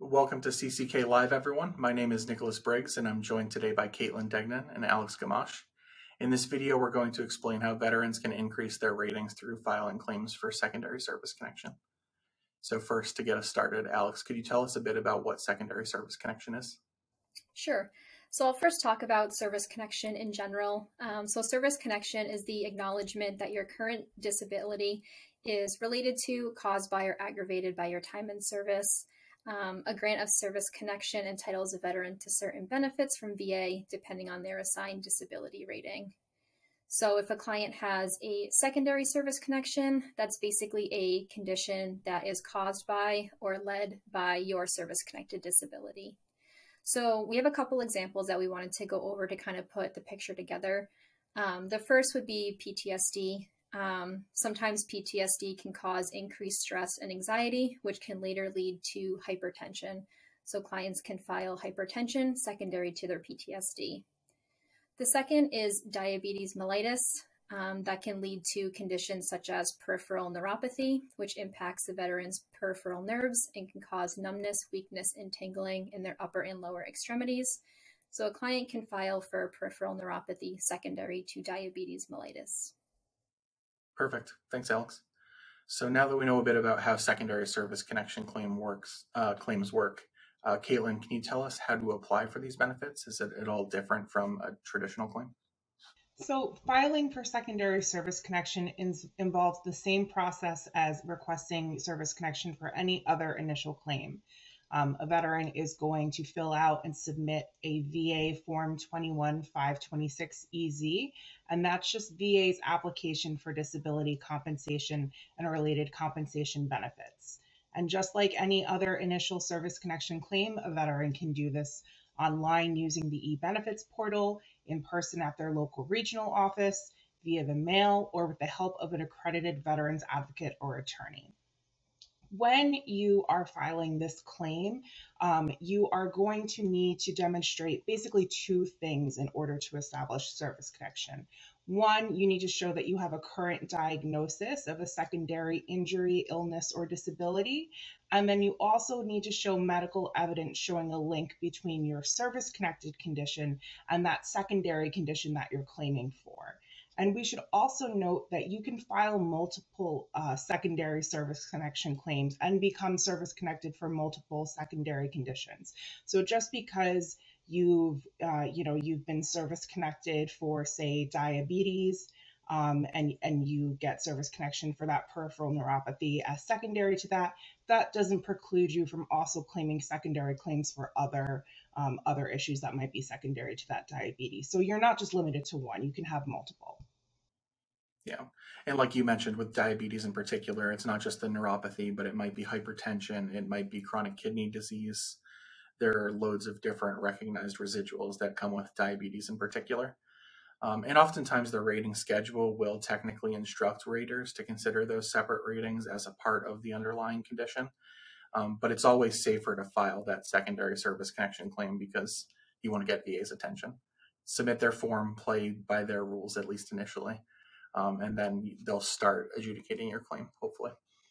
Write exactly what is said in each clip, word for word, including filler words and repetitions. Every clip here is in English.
Welcome to C C K Live, everyone. My name is Nicholas Briggs, and I'm joined today by Caitlin Degnan and Alex Gamache. In this video, we're going to explain how veterans can increase their ratings through filing claims for secondary service connection. So first, to get us started, Alex, could you tell us a bit about what secondary service connection is? Sure. So I'll first talk about service connection in general. Um, so service connection is the acknowledgement that your current disability is related to, caused by, or aggravated by your time in service. Um, a grant of service connection entitles a veteran to certain benefits from V A depending on their assigned disability rating. So if a client has a secondary service connection, that's basically a condition that is caused by or led by your service-connected disability. So we have a couple examples that we wanted to go over to kind of put the picture together. Um, the first would be P T S D. Um, sometimes P T S D can cause increased stress and anxiety, which can later lead to hypertension. So clients can file hypertension secondary to their P T S D. The second is diabetes mellitus. Um, that can lead to conditions such as peripheral neuropathy, which impacts the veteran's peripheral nerves and can cause numbness, weakness, and tingling in their upper and lower extremities. So a client can file for peripheral neuropathy secondary to diabetes mellitus. Perfect. Thanks, Alex. So now that we know a bit about how secondary service connection claim works, uh, claims work, uh, Caitlin, can you tell us how to apply for these benefits? Is it at all different from a traditional claim? So filing for secondary service connection is, involves the same process as requesting service connection for any other initial claim. Um, a veteran is going to fill out and submit a V A Form twenty-one five twenty-six E Z, and that's just V A's application for disability compensation and related compensation benefits. And just like any other initial service connection claim, a veteran can do this online using the e-benefits portal, in person at their local regional office, via the mail, or with the help of an accredited veterans advocate or attorney. When you are filing this claim, um, you are going to need to demonstrate basically two things in order to establish service connection. One, you need to show that you have a current diagnosis of a secondary injury, illness, or disability. And then you also need to show medical evidence showing a link between your service-connected condition and that secondary condition that you're claiming for. And we should also note that you can file multiple uh, secondary service connection claims and become service connected for multiple secondary conditions. So just because you've, uh, you know, you've been service connected for, say, diabetes, um, and, and you get service connection for that peripheral neuropathy as secondary to that, that doesn't preclude you from also claiming secondary claims for other Um, other issues that might be secondary to that diabetes. So you're not just limited to one, you can have multiple. Yeah. And like you mentioned with diabetes in particular, it's not just the neuropathy, but it might be hypertension, it might be chronic kidney disease. There are loads of different recognized residuals that come with diabetes in particular. Um, and oftentimes the rating schedule will technically instruct raters to consider those separate ratings as a part of the underlying condition. Um, but it's always safer to file that secondary service connection claim because you want to get V A's attention. Submit their form, play by their rules, at least initially, um, and then they'll start adjudicating your claim, hopefully.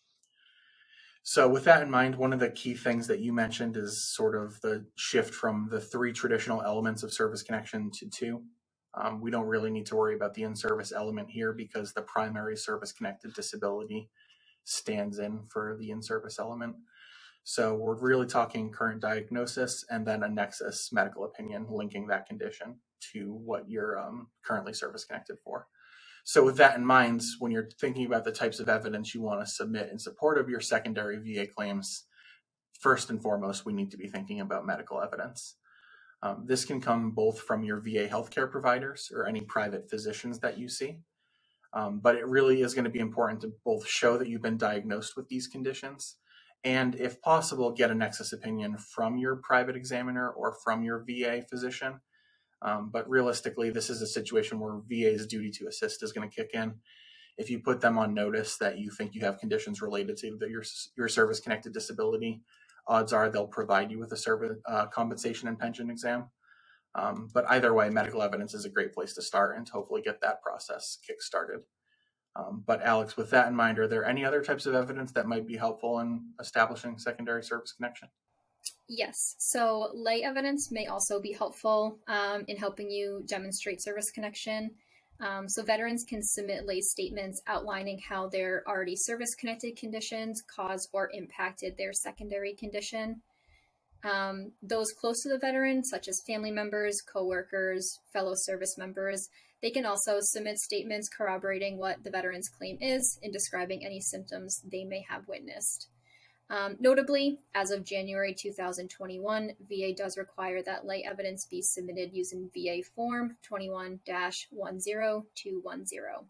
So with that in mind, one of the key things that you mentioned is sort of the shift from the three traditional elements of service connection to two. Um, we don't really need to worry about the in-service element here because the primary service-connected disability stands in for the in-service element. So we're really talking current diagnosis and then a nexus medical opinion linking that condition to what you're um, currently service connected for. So with that in mind, when you're thinking about the types of evidence you want to submit in support of your secondary V A claims, first and foremost, we need to be thinking about medical evidence. Um, this can come both from your V A healthcare providers or any private physicians that you see. Um, but it really is going to be important to both show that you've been diagnosed with these conditions and, if possible, get a nexus opinion from your private examiner or from your V A physician. Um, but realistically, this is a situation where V A's duty to assist is going to kick in. If you put them on notice that you think you have conditions related to the, your, your service-connected disability, odds are they'll provide you with a service uh, compensation and pension exam. Um, but either way, medical evidence is a great place to start and to hopefully get that process kick-started. Um, but Alex, with that in mind, are there any other types of evidence that might be helpful in establishing secondary service connection? Yes, so lay evidence may also be helpful um, in helping you demonstrate service connection. Um, so veterans can submit lay statements outlining how their already service-connected conditions caused or impacted their secondary condition. Um, those close to the veteran, such as family members, coworkers, fellow service members, they can also submit statements corroborating what the veteran's claim is and describing any symptoms they may have witnessed. Um, notably, as of January two thousand twenty-one, V A does require that lay evidence be submitted using V A Form twenty-one dash one zero two one zero.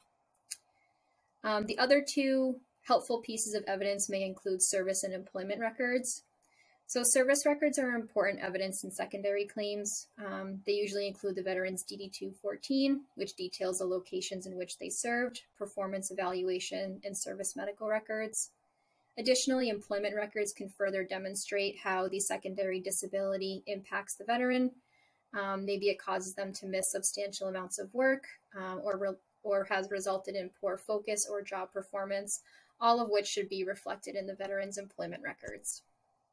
Um, the other two helpful pieces of evidence may include service and employment records. So service records are important evidence in secondary claims. Um, they usually include the veteran's D D two fourteen, which details the locations in which they served, performance evaluation, and service medical records. Additionally, employment records can further demonstrate how the secondary disability impacts the veteran. Um, maybe it causes them to miss substantial amounts of work um, or, re- or has resulted in poor focus or job performance, all of which should be reflected in the veteran's employment records.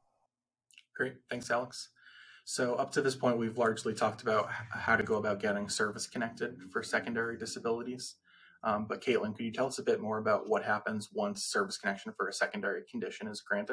Great, thanks, Alex. So up to this point, we've largely talked about how to go about getting service connected for secondary disabilities. Um, but Caitlin, could you tell us a bit more about what happens once service connection for a secondary condition is granted?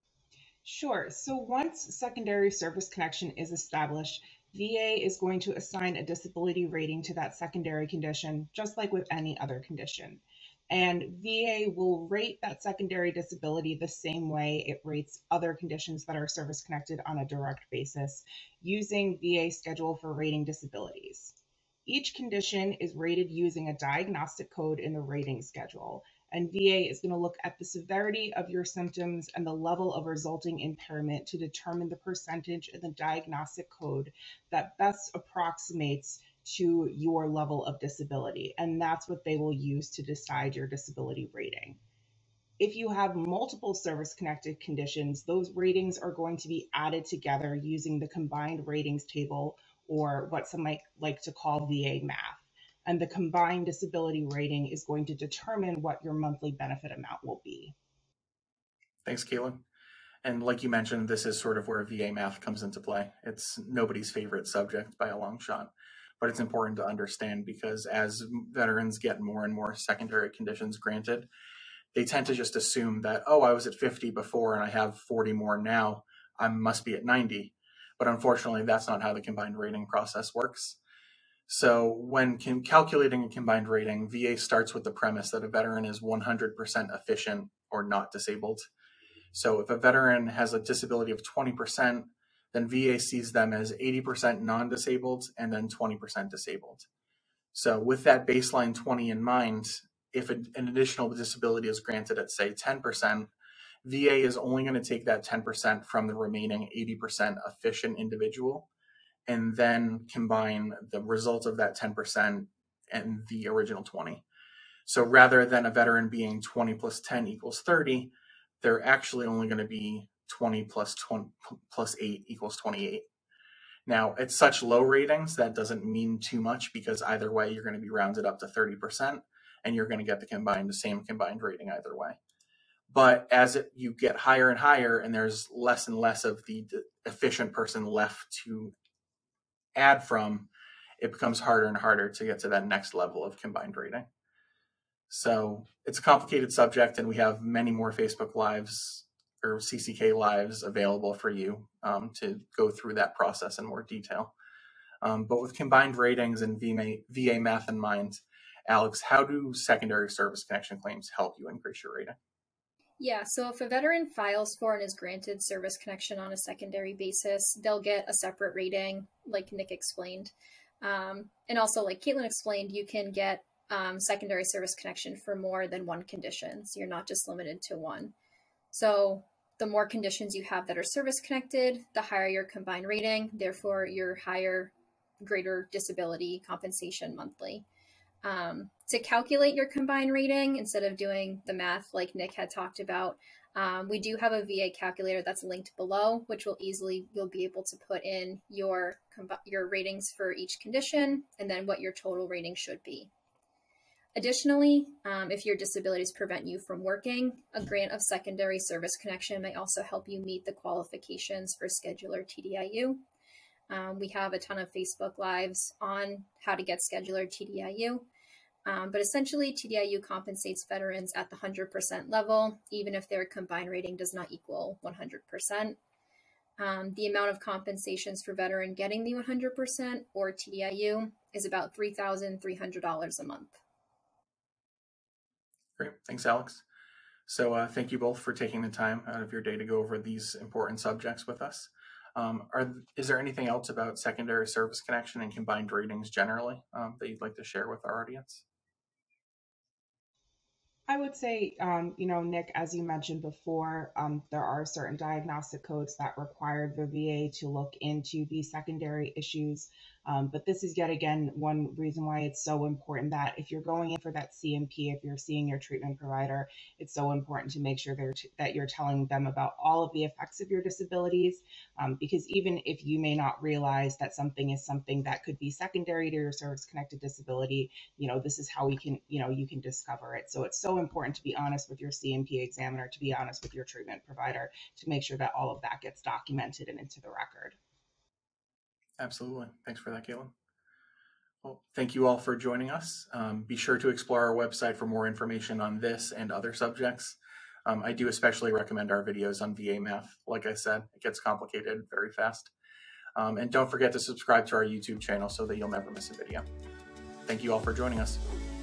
Sure. So once secondary service connection is established, V A is going to assign a disability rating to that secondary condition, just like with any other condition. And V A will rate that secondary disability the same way it rates other conditions that are service connected on a direct basis, using V A schedule for rating disabilities. Each condition is rated using a diagnostic code in the rating schedule, and V A is going to look at the severity of your symptoms and the level of resulting impairment to determine the percentage in the diagnostic code that best approximates to your level of disability. And that's what they will use to decide your disability rating. If you have multiple service-connected conditions, those ratings are going to be added together using the combined ratings table, or what some might like to call V A math. And the combined disability rating is going to determine what your monthly benefit amount will be. Thanks, Caitlin. And like you mentioned, this is sort of where V A math comes into play. It's nobody's favorite subject by a long shot, but it's important to understand because as veterans get more and more secondary conditions granted, they tend to just assume that, oh, I was at fifty before and I have forty more now, I must be at ninety. But unfortunately, that's not how the combined rating process works. So when calculating a combined rating, V A starts with the premise that a veteran is one hundred percent efficient or not disabled. So if a veteran has a disability of twenty percent, then V A sees them as eighty percent non-disabled and then twenty percent disabled. So with that baseline twenty in mind, if an additional disability is granted at, say, ten percent, V A is only going to take that ten percent from the remaining eighty percent efficient individual and then combine the result of that ten percent and the original twenty. So rather than a veteran being twenty plus ten equals thirty, they're actually only going to be twenty plus twenty plus eight equals twenty-eight. Now, at such low ratings, that doesn't mean too much because either way, you're going to be rounded up to thirty percent and you're going to get the combined, the same combined rating either way. But as it, you get higher and higher and there's less and less of the efficient person left to add from, it becomes harder and harder to get to that next level of combined rating. So it's a complicated subject and we have many more Facebook Lives or C C K Lives available for you um, to go through that process in more detail. Um, but with combined ratings and V A math in mind, Alex, how do secondary service connection claims help you increase your rating? Yeah, so if a veteran files for and is granted service connection on a secondary basis, they'll get a separate rating, like Nick explained. Um, and also, like Caitlin explained, you can get um, secondary service connection for more than one condition. So you're not just limited to one. So the more conditions you have that are service connected, the higher your combined rating, therefore your higher, greater disability compensation monthly. Um, to calculate your combined rating, instead of doing the math like Nick had talked about, um, we do have a V A calculator that's linked below, which will easily, you'll be able to put in your, your ratings for each condition and then what your total rating should be. Additionally, um, if your disabilities prevent you from working, a grant of secondary service connection may also help you meet the qualifications for Scheduler T D I U. Um, we have a ton of Facebook Lives on how to get Scheduler T D I U. Um, but essentially, T D I U compensates veterans at the one hundred percent level, even if their combined rating does not equal one hundred percent. Um, the amount of compensations for veteran getting the one hundred percent or T D I U is about three thousand three hundred dollars a month. Great. Thanks, Alex. So uh, thank you both for taking the time out of your day to go over these important subjects with us. Um, are, is there anything else about secondary service connection and combined ratings generally um, that you'd like to share with our audience? I would say, um, you know, Nick, as you mentioned before, um, there are certain diagnostic codes that require the V A to look into these secondary issues. Um, but this is yet again one reason why it's so important that if you're going in for that C M P, if you're seeing your treatment provider, it's so important to make sure t- that you're telling them about all of the effects of your disabilities. Um, because even if you may not realize that something is something that could be secondary to your service-connected disability, you know, this is how we can, you know, you can discover it. So it's so important to be honest with your C M P examiner, to be honest with your treatment provider, to make sure that all of that gets documented and into the record. Absolutely. Thanks for that, Caitlin. Well, thank you all for joining us. Um, be sure to explore our website for more information on this and other subjects. Um, I do especially recommend our videos on V A math. Like I said, it gets complicated very fast. Um, and don't forget to subscribe to our YouTube channel so that you'll never miss a video. Thank you all for joining us.